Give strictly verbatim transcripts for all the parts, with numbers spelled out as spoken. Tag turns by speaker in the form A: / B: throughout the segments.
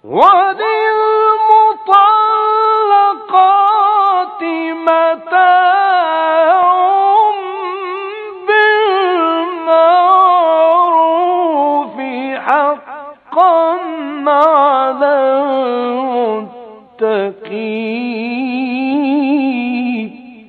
A: وللمطلقات متاع بالمعروف حقا على المتقين.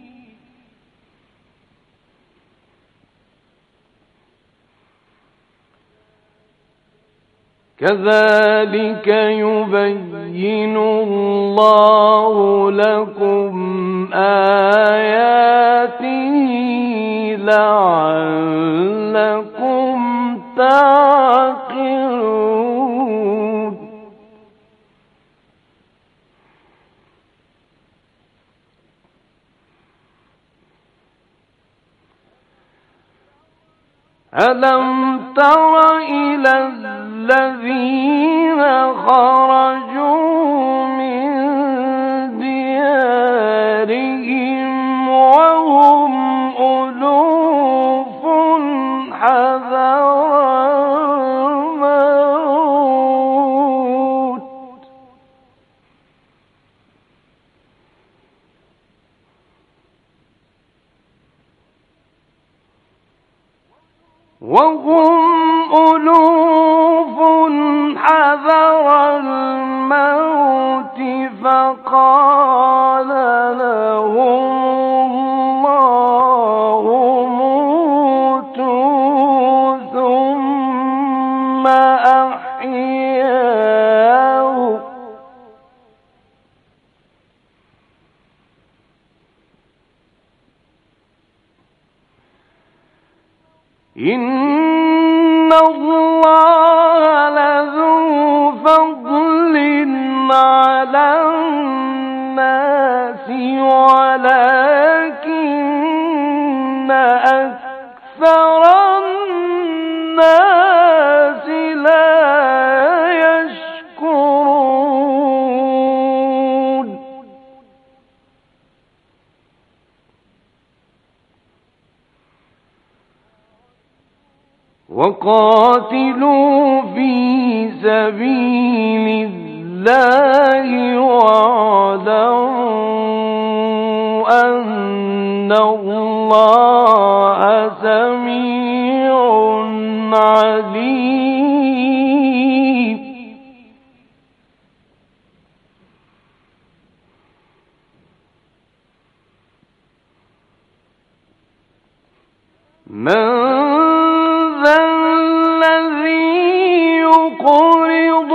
A: كذلك يبين الله لكم آياته لعلكم تعقلون. ألم تر إلى الذين خرجوا من ديارهم وهم ألوف حذر الموت وهم ألوف حذر الموت فقال لهم الله موتوا ثم أحياه إن الله لذو فضل على الناس ولكن أكثر الناس لا يشكرون. وقاتلوا في سبيل الله واعلموا أن الله سميع عليم. من ذا الذي يقرض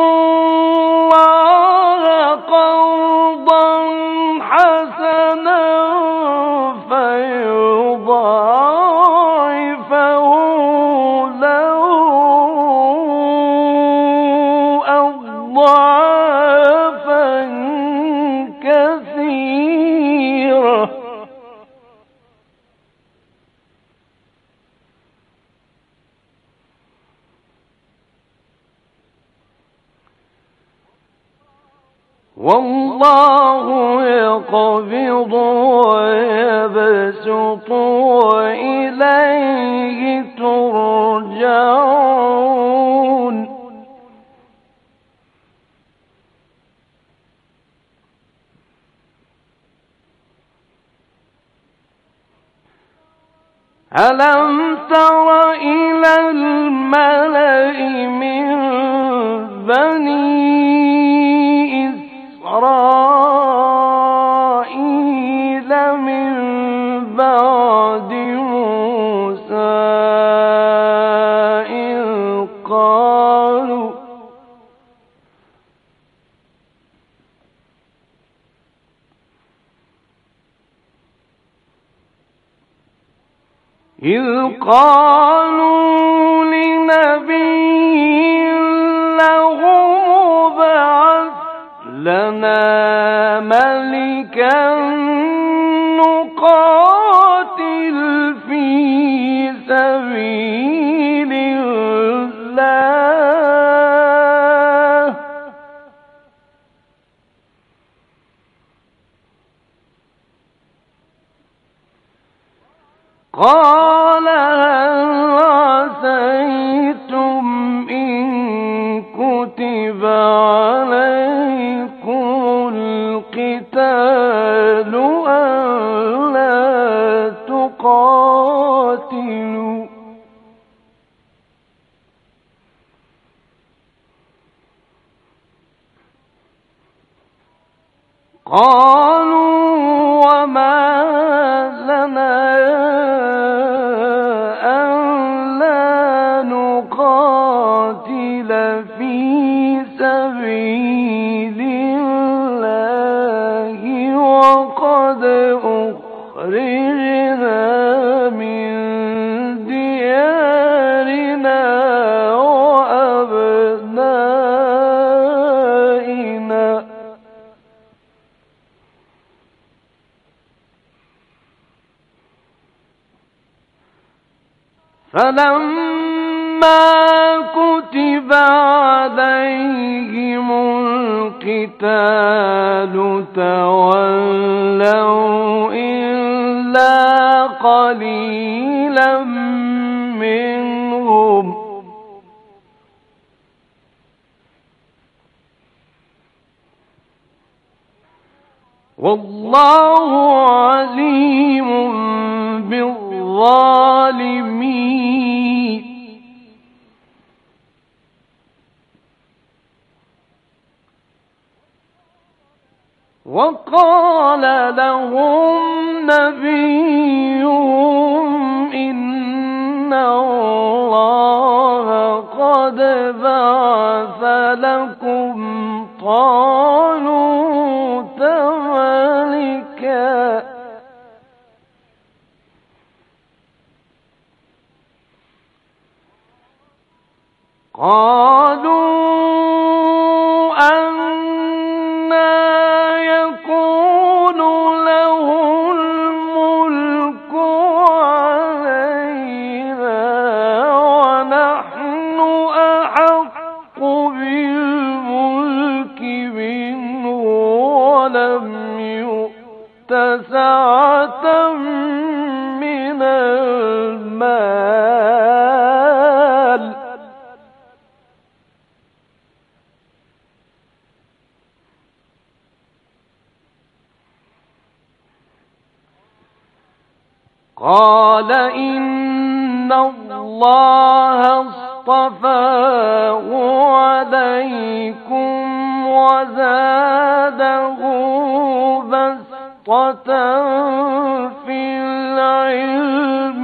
A: الله قرضا حسنا فيضاعفه له أضعافا كثيرة والله يقبض ويبسط وإليه ترجعون. ألم تر إلى الملأ من بني إسرائيل من بعد موسى إذ قالوا إذ قالوا لنبي له ابعث لنا ملكا نقاتل في سبيل الله قال هل عسيتم إن كتب عليكم قالوا وما لنا ألا نقاتل في سبيل الله وقد أخرجنا من ديارنا وأبنائنا فلما كتب عليهم القتال تولوا إلا قليلا منهم والله عليم بالظالمين. وقال لهم نبيهم إن الله قد بعث لكم طالوت ملكا قالوا سعة من المال قال إن الله اصطفاه عليكم وزاده في العلم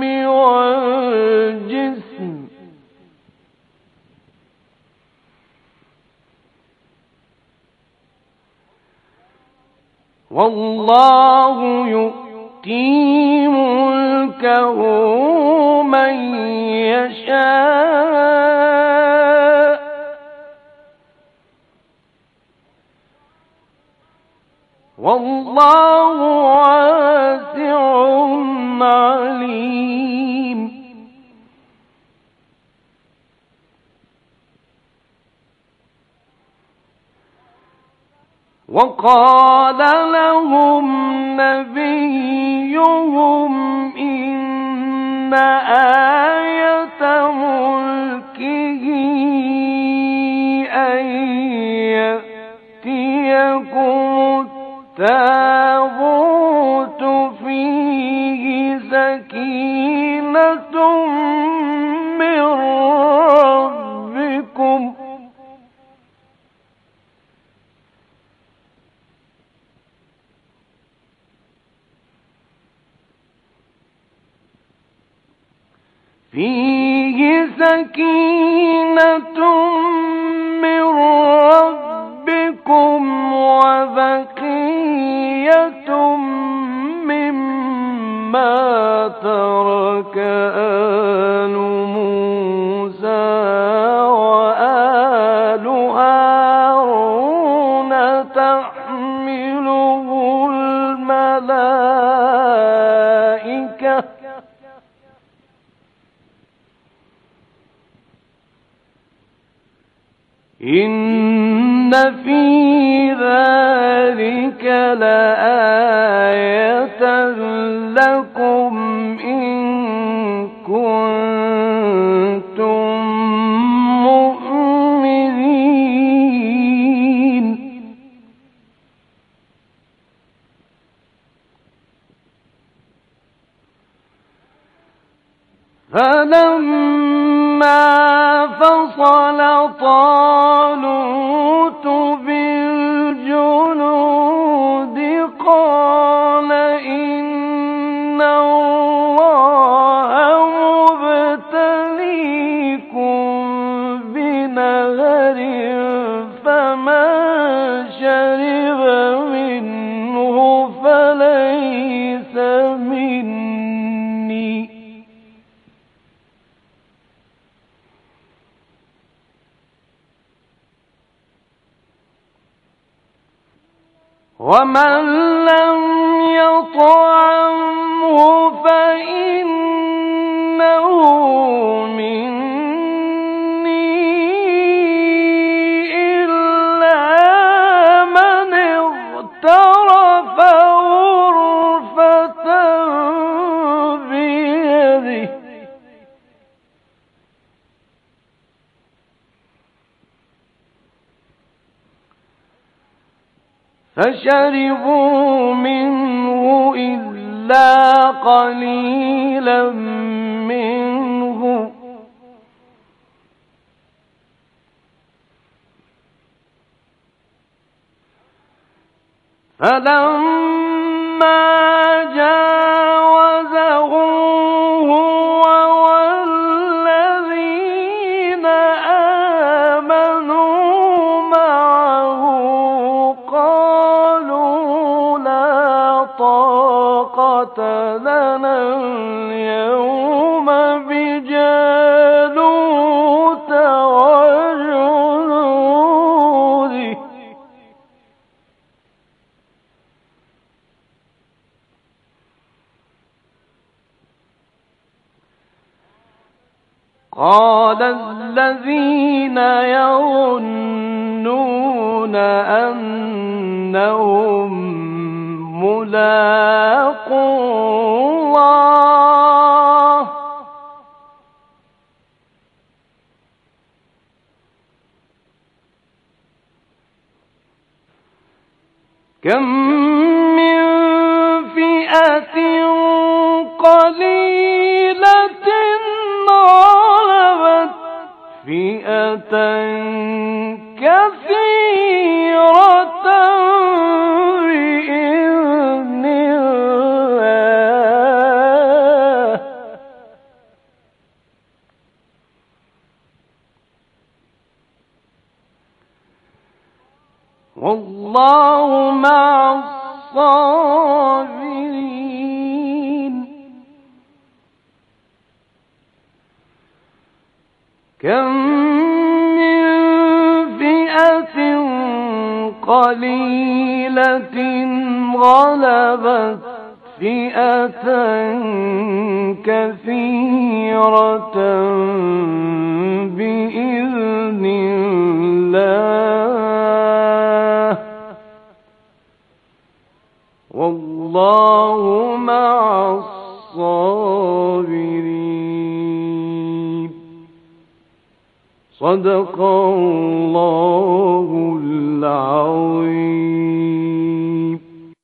A: والجسم والله يؤتي ملكه من يشاء والله واسع عليم. وقال لهم نبيهم إن آية ملكه أن يأتيكم التابوت فيه سكينة من ربكم فيه سكينة من ربكم وبقية مما ترك آل موسى وآل هارون تحمله الملائكة إن في ذلك لآية لكم إن كنتم مؤمنين. فلما فصل طالوت بالجنود ومن لم يطعمه فإنه مني إلا من اغترف غرفة بيده فشربوا منه إلا قليلا منه فلما جاوزه هو والذين آمنوا معه قالوا لا طاقة لنا اليوم بجالوت وجنوده قال الذين يظنون أنهم ملاقو الله كم من فئة قليلة غلبت فئة كثيرة بإذن الله والله مع الصابرين كم من فئة قليلة غلبت فئة كثيرة بإذن الله والله مع الصابرين صدق الله العظیم.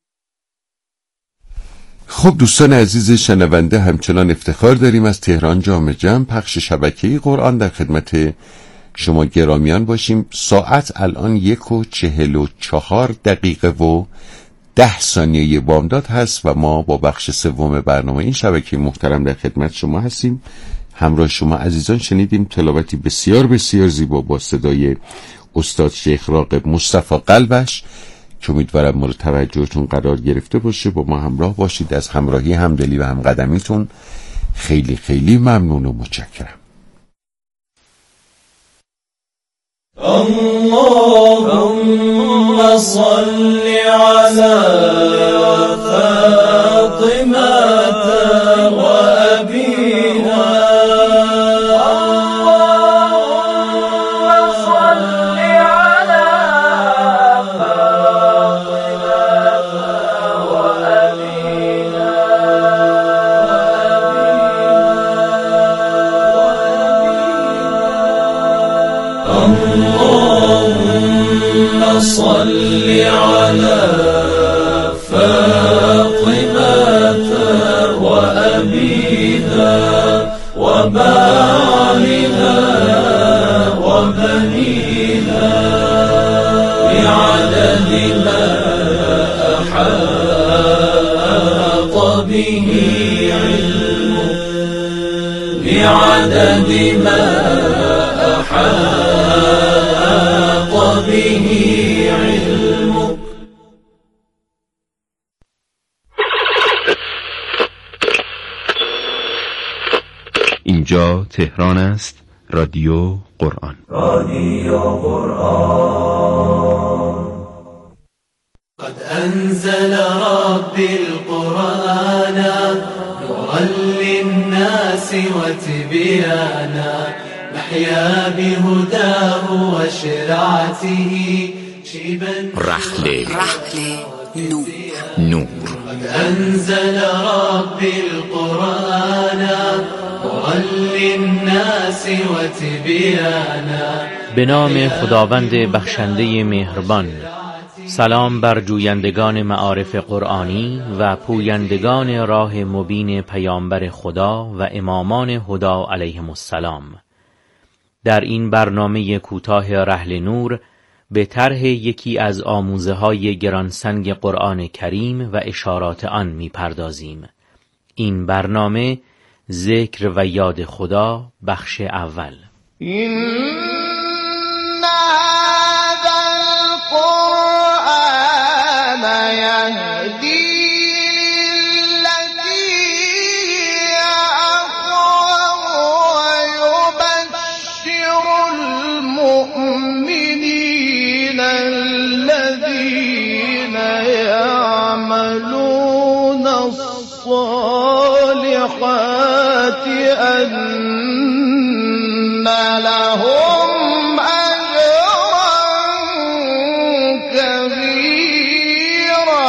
B: خب دوستان عزیز شنونده، همچنان افتخار داریم از تهران جامع جمع پخش شبکه‌ای قرآن در خدمت شما گرامیان باشیم. ساعت الان یک و چهل و چهار دقیقه و ده ثانیه بامداد هست و ما با بخش سوم برنامه این شبکه محترم در خدمت شما هستیم. همراه شما عزیزان شنیدیم تلاوتی بسیار بسیار زیبا با صدای استاد شیخ راغب مصطفی قلبش که امیدوارم مورد توجهتون قرار گرفته باشه. با ما همراه باشید. از همراهی، همدلی و همقدمیتون خیلی خیلی ممنون و متشکرم.
C: اللهم صل على فاطمة وأبيها صل على فاطمة وأبيها وبعلها وبنيها بعدد ما أحاط به علمك بعدد ما أحاط به علمك.
D: اینجا تهران است. رادیو قرآن.
C: رادیو قرآن. قد أنزل ربي القرآن نورا للناس وتبيانا نحيا بهداه وشرعته شيبا
E: رحل نور نور
C: أنزل ربي القرآن نورا للناس وتبيانا.
F: به نام خداوند بخشنده مهربان. سلام بر جویندگان معارف قرآنی و پویندگان راه مبین پیامبر خدا و امامان هدا علیهم السلام. در این برنامه کوتاه رحل نور به طرح یکی از آموزه های گرانسنگ قرآن کریم و اشارات آن می پردازیم. این برنامه ذکر و یاد خدا بخش اول.
G: أن لهم أجرا كبيرا.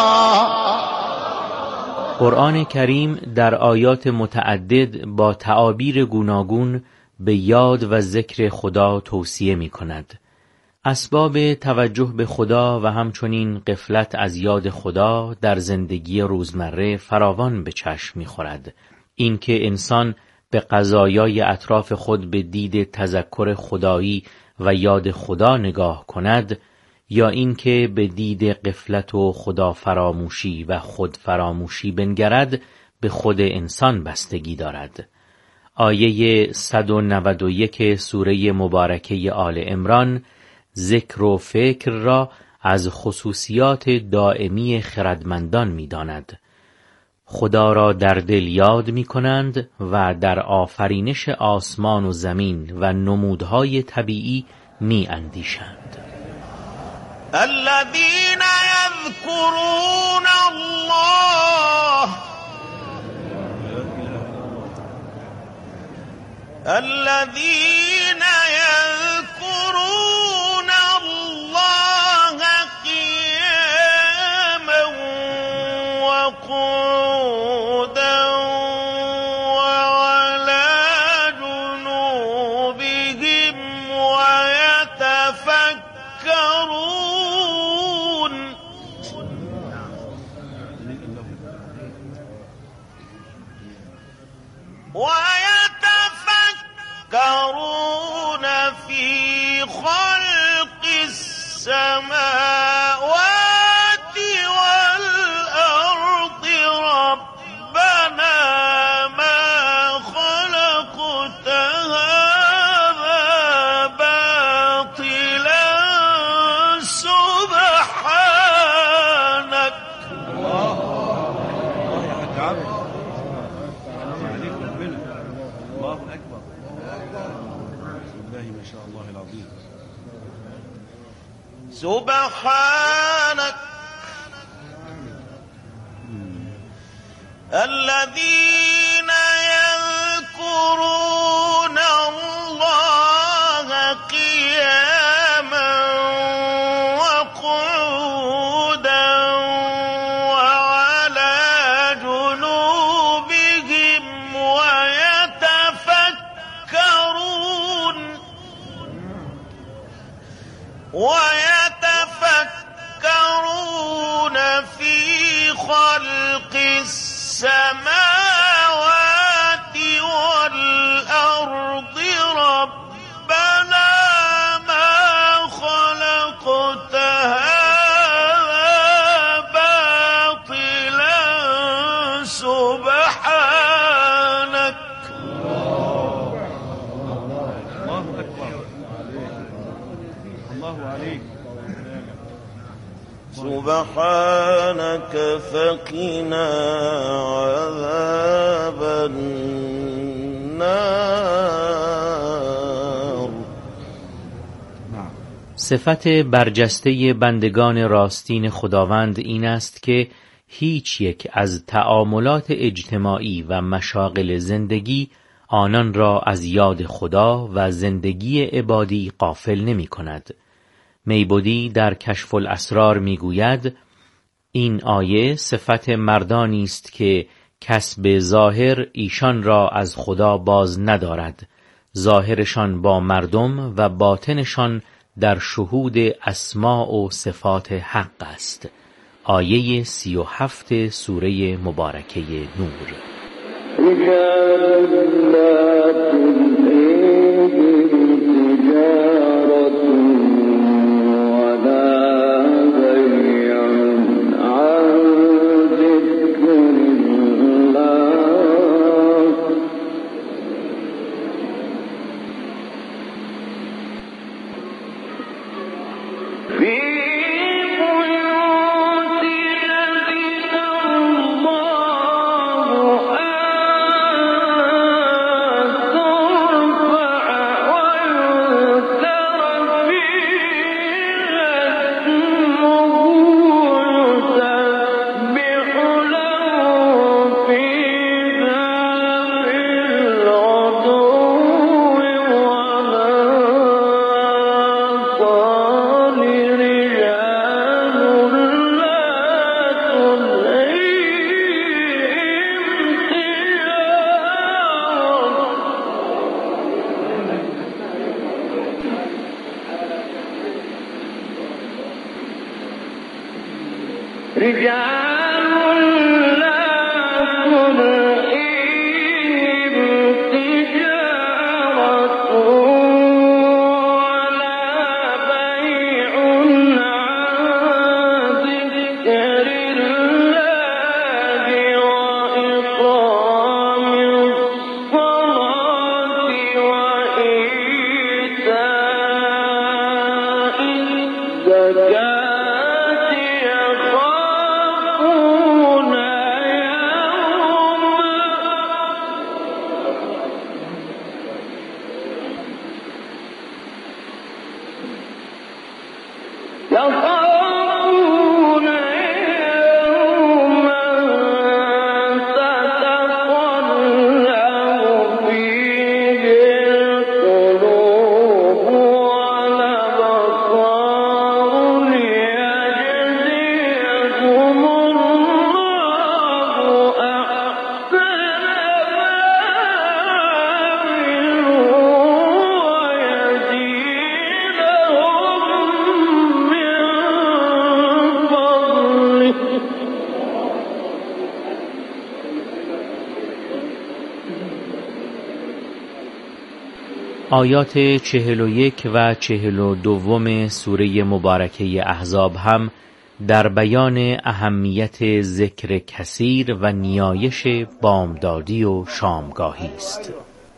F: قرآن کریم در آیات متعدد با تعابیر گوناگون به یاد و ذکر خدا توصیه می کند. اسباب توجه به خدا و همچنین غفلت از یاد خدا در زندگی روزمره فراوان به چشم می خورد. این که انسان به قضایای اطراف خود به دید تذکر خدایی و یاد خدا نگاه کند، یا این که به دید غفلت و خدا فراموشی و خود فراموشی بنگرد، به خود انسان بستگی دارد. آیه صد و نود و یک سوره مبارکه آل عمران ذکر و فکر را از خصوصیات دائمی خردمندان می داند. خدا را در دل یاد می کنند و در آفرینش آسمان و زمین و نمودهای طبیعی می اندیشند.
G: الذين يذكرون الله الذين يذكرون الله قياما وقعودا وعلى جنوبهم ويتفكرون ويتفكرون في خلق السماوات والأرض ربنا ما خلقت هذا باطلا سبحانك. سبحانك الذين يذكرون الله قياما وقعودا وعلى جنوبهم ويتفكرون ويتفكرون في خلق السماوات والأرض ربنا ما خلقت هذا باطلا سبحانك. الله أكبر. الله عليك. سبحانك فقنا عذاب النار.
F: صفت برجسته بندگان راستین خداوند این است که هیچ یک از تعاملات اجتماعی و مشاغل زندگی آنان را از یاد خدا و زندگی عبادی غافل نمی کند. میبودی در کشف الاسرار می گوید این آیه صفت مردانی است که کسب ظاهر ایشان را از خدا باز ندارد، ظاهرشان با مردم و باطنشان در شهود اسماء و صفات حق است. آیه سی و هفت سوره مبارکه نور. آیات چهل و یک و چهل و دوم سوره مبارکه احزاب هم در بیان اهمیت ذکر کثیر و نیایش بامدادی و شامگاهی است.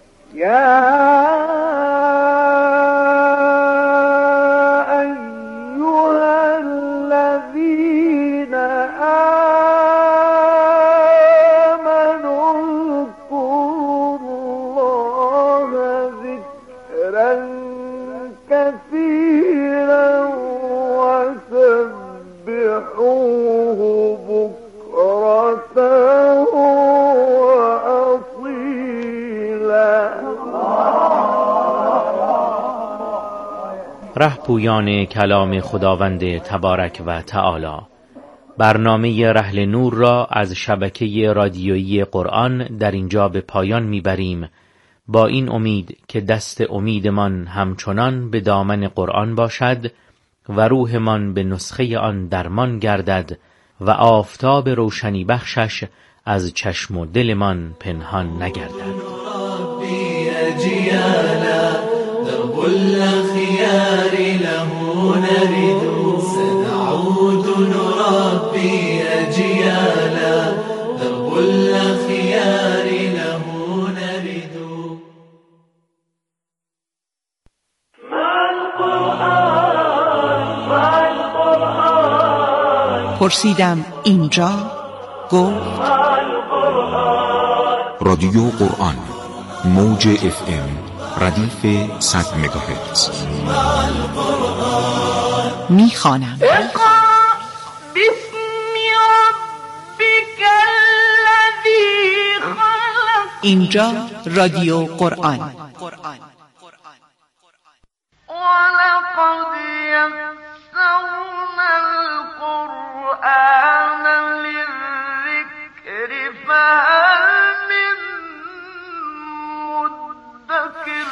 F: رهپویان کلام خداوند تبارک و تعالی، برنامه رحل نور را از شبکه رادیویی قرآن در اینجا به پایان میبریم، با این امید که دست امیدمان همچنان به دامن قرآن باشد و روحمان به نسخه آن درمان گردد و آفتاب روشنی بخشش از چشم و دلمان پنهان نگردد.
C: درب الأخيار له نرد سنعود نربي أجيالا درب الأخيار له نرد.
H: پرسیدم اینجا، گفت
D: رادیو قرآن، موج اف ام ردیف صد مگاهرتز.
H: میخوانم. اینجا رادیو قرآن.
I: ولقد يسرنا القرآن للذكر فهل من مدكر.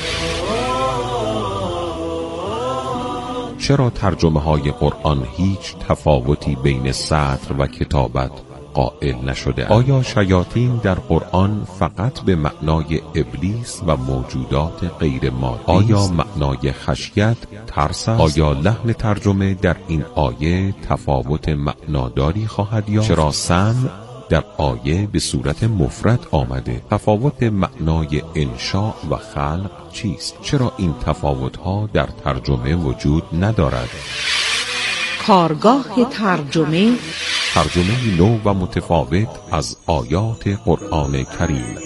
J: چرا ترجمه های قرآن هیچ تفاوتی بین سطر و کتابت قائل نشده؟ آیا شیاطین در قرآن فقط به معنای ابلیس و موجودات غیر مادی؟ آیا معنای خشیت ترس است؟ آیا لحن ترجمه در این آیه تفاوت معناداری خواهد یافت؟ چرا سمع در آیه به صورت مفرد آمده؟ تفاوت معنای انشاء و خلق چیست؟ چرا این تفاوت‌ها در ترجمه وجود ندارد؟
H: کارگاه ترجمه،
J: ترجمه نو و متفاوت از آیات قرآن کریم.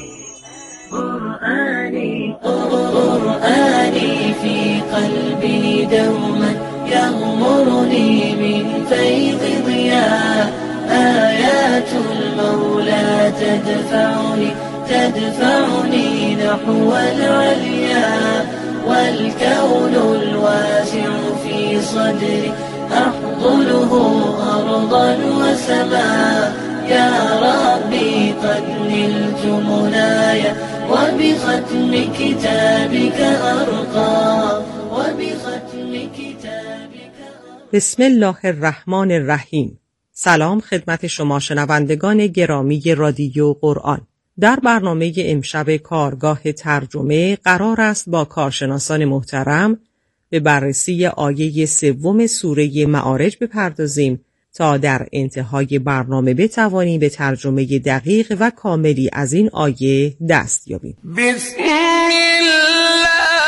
C: قرآنی قرآنی فی قلبی دوما یغمرنی من فیض ضیاء آیات المولى تدفعني تدفعني نحو العليا والكون الواسع في صدري أحضنه أرضا وسماء يا ربي قد نلت منايا وبختم كتابك أرقى وبختم كتابك أرقى.
H: بسم الله الرحمن الرحیم. سلام خدمت شما شنوندگان گرامی رادیو قرآن. در برنامه امشب کارگاه ترجمه قرار است با کارشناسان محترم به بررسی آیه سوم سوره معارج بپردازیم تا در انتهای برنامه بتوانیم به ترجمه دقیق و کاملی از این آیه دست یابیم.
I: بسم الله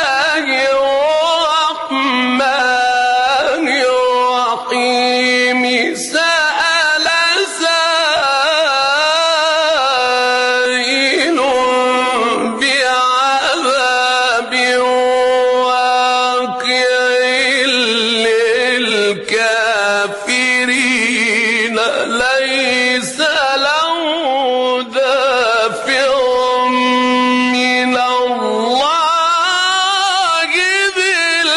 I: الرحمن الرحیم. سأل سائل بعذاب للكافرين ليس له دافع من الله ذي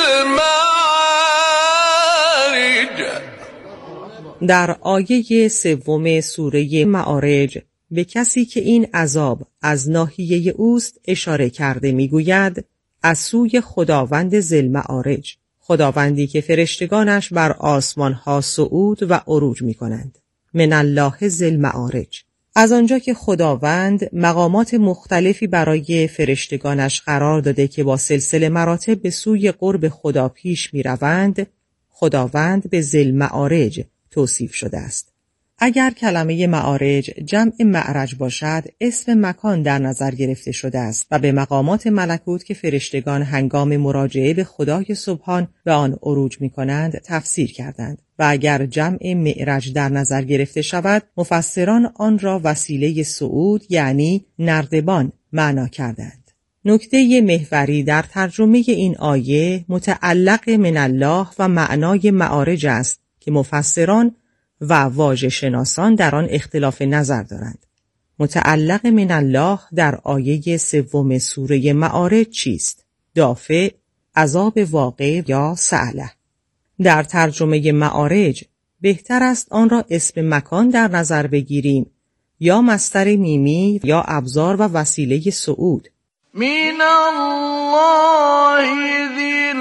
I: المعارج.
H: در آیه سوم سوره معارج به کسی که این عذاب از ناحیه اوست اشاره کرده میگوید از سوی خداوند ذی المعارج، خداوندی که فرشتگانش بر آسمانها صعود و عروج می کنند. من الله ذی المعارج. از آنجا که خداوند مقامات مختلفی برای فرشتگانش قرار داده که با سلسله مراتب به سوی قرب خدا پیش می روند، خداوند به ذی المعارج توصیف شده است. اگر کلمه معارج جمع معرج باشد، اسم مکان در نظر گرفته شده است و به مقامات ملکوت که فرشتگان هنگام مراجعه به خدای سبحان به آن عروج می کنند تفسیر کردند و اگر جمع معرج در نظر گرفته شود، مفسران آن را وسیله صعود یعنی نردبان معنا کردند. نکته محوری در ترجمه این آیه متعلق من الله و معنای معارج است که مفسران و واژه شناسان در آن اختلاف نظر دارند. متعلق من الله در آیه سوم سوره معارج چیست؟ دافع، عذاب واقع یا سأله. در ترجمه معارج بهتر است آن را اسم مکان در نظر بگیریم یا مصدر میمی یا ابزار و وسیله صعود.
I: من الله ذی